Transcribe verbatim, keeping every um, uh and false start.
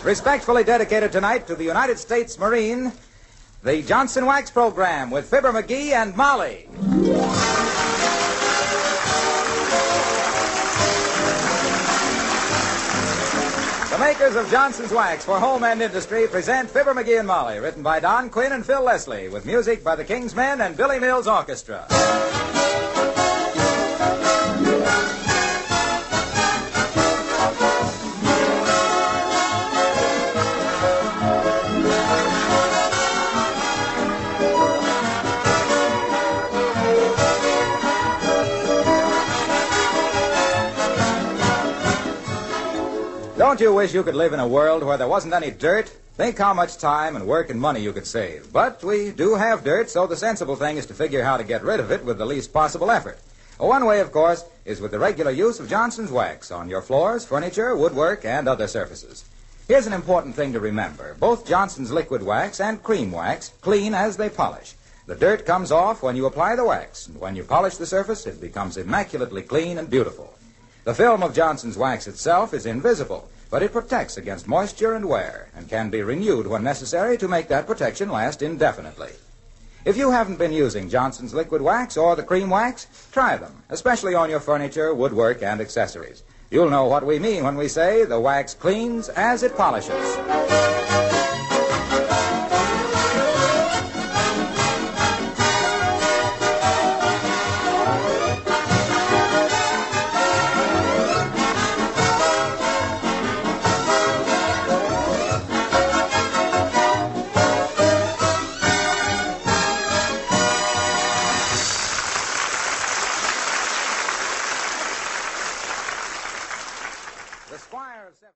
Respectfully dedicated tonight to the United States Marine, the Johnson Wax Program with Fibber McGee and Molly. The makers of Johnson's Wax for home and industry present Fibber McGee and Molly, written by Don Quinn and Phil Leslie, with music by the King's Men and Billy Mills Orchestra. Don't you wish you could live in a world where there wasn't any dirt? Think how much time and work and money you could save. But we do have dirt, so the sensible thing is to figure how to get rid of it with the least possible effort. One way, of course, is with the regular use of Johnson's Wax on your floors, furniture, woodwork, and other surfaces. Here's an important thing to remember. Both Johnson's liquid wax and cream wax clean as they polish. The dirt comes off when you apply the wax, and when you polish the surface, it becomes immaculately clean and beautiful. The film of Johnson's Wax itself is invisible, but it protects against moisture and wear and can be renewed when necessary to make that protection last indefinitely. If you haven't been using Johnson's liquid wax or the cream wax, try them, especially on your furniture, woodwork, and accessories. You'll know what we mean when we say the wax cleans as it polishes.